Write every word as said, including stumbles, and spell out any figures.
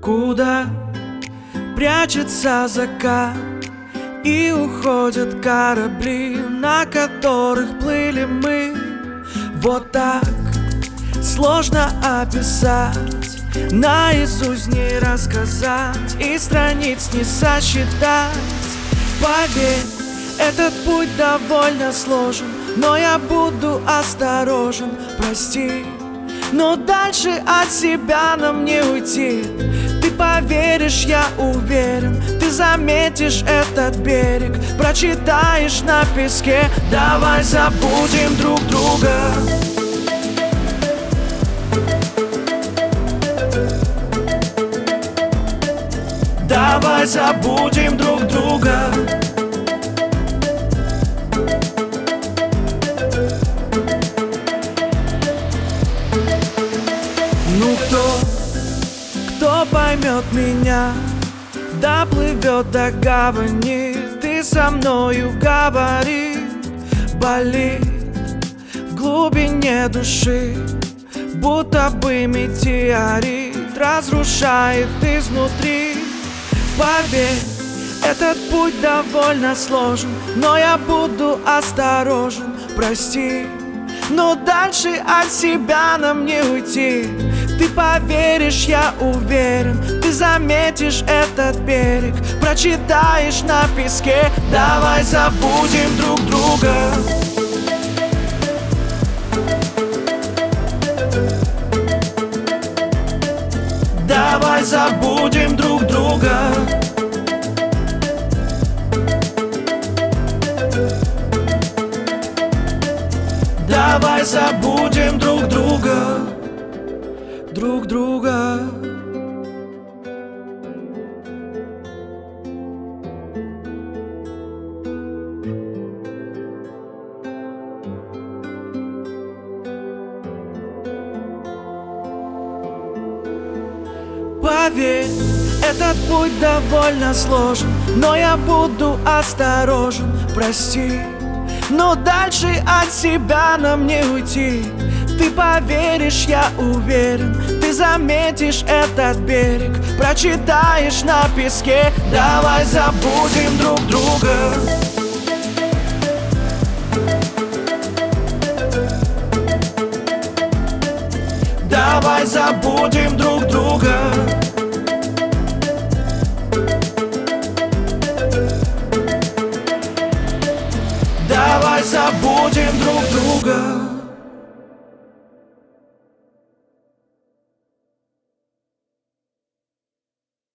Куда прячется закат, и уходят корабли, на которых плыли мы. Вот так сложно описать, наизусть не рассказать и страниц не сосчитать. Поверь, этот путь довольно сложен, но я буду осторожен, прости. Но дальше от себя нам не уйти. Ты поверишь, я уверен, ты заметишь этот берег, прочитаешь на песке. Давай забудем друг друга. Давай забудем друг друга. Ну кто, кто поймет меня, доплывет до гавани. Ты со мною говори, болит в глубине души, будто бы метеорит разрушает изнутри. Поверь, этот путь довольно сложен, но я буду осторожен, прости. Но дальше от себя нам не уйти. Ты поверишь, я уверен, ты заметишь этот берег, прочитаешь на песке. Давай забудем друг друга. Давай забудем друг друга. Давай забудем друг друга. Друг друга. Поверь, этот путь довольно сложен, но я буду осторожен, прости. Но дальше от себя нам не уйти. Ты поверишь, я уверен, ты заметишь этот берег, прочитаешь на песке. Давай забудем друг друга. Давай забудем друг друга. Давай забудем друг друга.